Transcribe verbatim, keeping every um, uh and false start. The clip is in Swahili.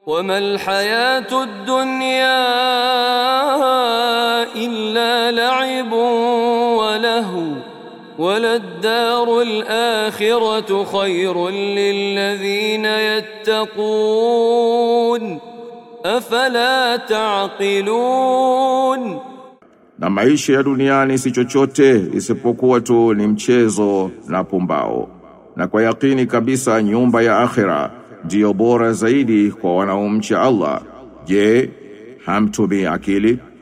وما الحياة الدنيا إلا لعب وله وللدار الآخرة خير للذين يتقون أفلا تعقلون. Na maisha ya duniani si chochote isipokuwa tu ni mchezo na pumbao. Na kwa yakini kabisa nyumba ya akhira ndiyo bora zaidi kwa wanaomcha Allah. Je, hamtumi akili?